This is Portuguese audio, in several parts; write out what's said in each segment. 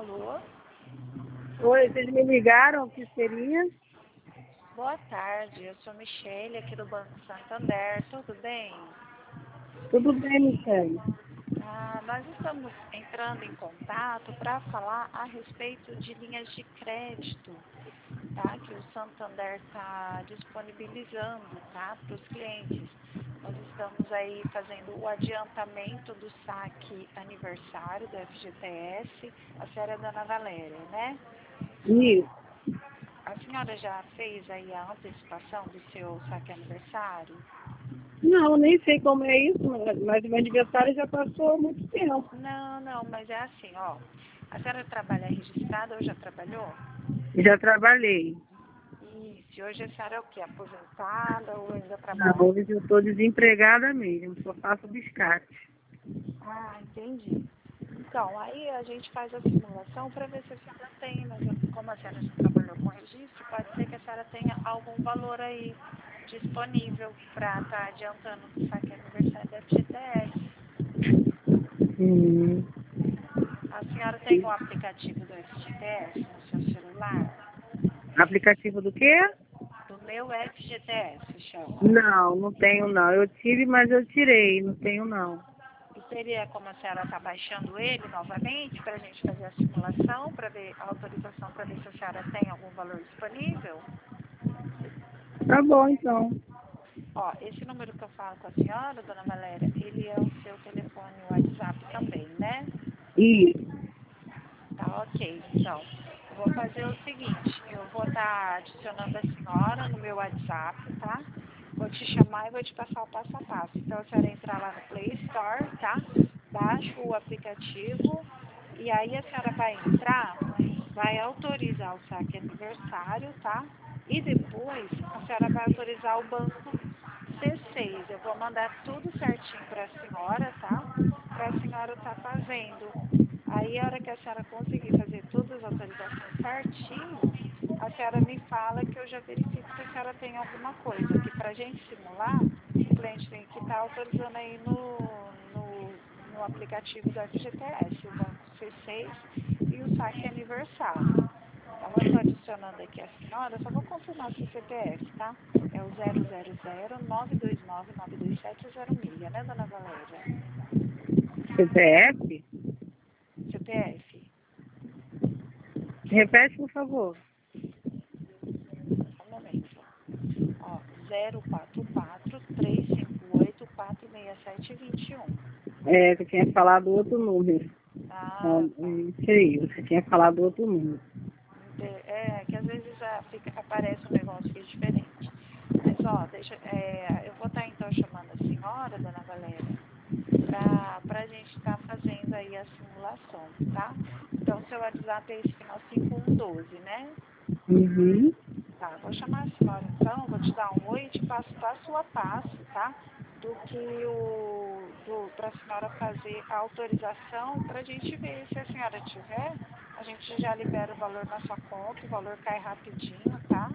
Alô? Oi, vocês me ligaram, o que seria? Boa tarde, eu sou Michele, aqui do Banco Santander, tudo bem? Tudo bem, Michele? Nós estamos entrando em contato para falar a respeito de linhas de crédito, tá? Que o Santander está disponibilizando, tá? Para os clientes. Nós estamos aí fazendo o adiantamento do saque aniversário do FGTS, a senhora é Dona Valéria, né? Isso. A senhora já fez aí a antecipação do seu saque aniversário? Não, nem sei como é isso, mas meu aniversário já passou há muito tempo. Não, mas é assim, ó. A senhora trabalha registrada ou já trabalhou? Já trabalhei. Isso, e hoje a senhora é o quê? Aposentada ou ainda Não, trabalha? hoje eu estou desempregada mesmo, só faço biscate. Entendi. Então, aí a gente faz a simulação para ver se a senhora tem, mas como a senhora já trabalhou com registro, pode ser que a senhora tenha algum valor aí disponível para estar adiantando o saque aniversário da FGTS. Hum. A senhora tem o aplicativo do FGTS no seu celular? Aplicativo do quê? Do meu FGTS, chama. Não, não tenho não. Eu tive, mas eu tirei, não tenho não. E seria como a senhora está baixando ele novamente para a gente fazer a simulação, para ver a autorização, para ver se a senhora tem algum valor disponível? Tá bom, então. Ó, esse número que eu falo com a senhora, dona Valéria, ele é o seu telefone WhatsApp também, né? Isso. Tá ok, então. Eu vou fazer o seguinte, eu vou estar adicionando a senhora no meu WhatsApp, tá? Vou te chamar e vou te passar o passo a passo. Então, a senhora entrar lá no Play Store, tá? Baixa o aplicativo e aí a senhora vai entrar, vai autorizar o saque aniversário, tá? E depois a senhora vai autorizar o banco C6. Eu vou mandar tudo certinho para a senhora, tá? Para a senhora estar fazendo. Aí, a hora que a senhora conseguir fazer todas as autorizações certinho, a senhora me fala que eu já verifico se a senhora tem alguma coisa. Que para a gente simular, o cliente tem que estar autorizando aí no aplicativo do FGTS, o Banco C6 e o saque aniversário. Então, eu estou adicionando aqui a senhora, só vou confirmar seu CPF, tá? É o 000-929-92706, né, dona Valéria? CPF? CPF. Repete, por favor. Só um momento. Ó, 044-358-46721. É, você tinha falado outro número. Ah, Não, tá. isso aí, você tinha falado outro número. É que às vezes aparece um negócio aqui diferente. Mas, ó, eu vou estar então chamando a senhora, dona Valéria, para a gente estar fazendo aí a simulação, tá? Então, seu WhatsApp é esse final 5112, né? Uhum. Tá, vou chamar a senhora então, vou te dar um oi e te passo passo a passo, tá? Do que para a senhora fazer a autorização para a gente ver. Se a senhora tiver, a gente já libera o valor na sua conta, o valor cai rapidinho, tá?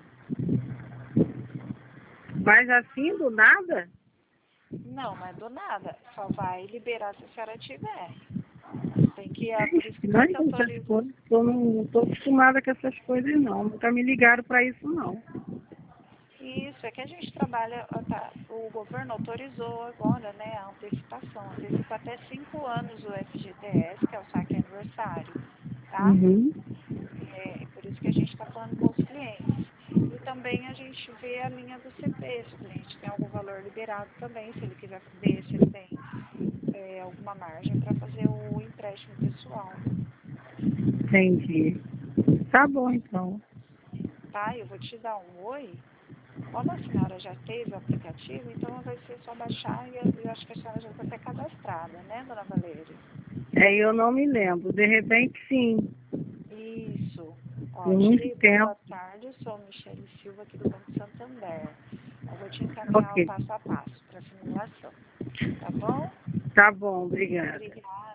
Mas assim, do nada? Não é do nada, só vai liberar se a senhora tiver. Tem que, por isso que Não, tem que essas autorizar. coisas, eu não estou acostumada com essas coisas não. Nunca me ligaram para isso não. Isso, é que a gente trabalha, o governo autorizou agora, né, a antecipação, antecipa até 5 anos o FGTS, que é o saque aniversário, tá? Uhum. É por isso que a gente está falando com os clientes. E também a gente vê a linha do CP, se o cliente tem algum valor liberado também, se ele quiser ver se ele tem alguma margem para fazer o empréstimo pessoal, Entendi. Tá bom então. tá? Eu vou te dar um oi. Como a senhora já teve o aplicativo, então vai ser só baixar e eu acho que a senhora já está até cadastrada, né, dona Valéria? É, eu não me lembro. De repente sim. Isso. Ó, Por muito Giba, tempo. boa tarde, sou Michele Silva aqui do Banco Santander. Eu vou te encaminhar o Ok. passo a passo para a simulação, tá bom? Tá bom, obrigada. Obrigada.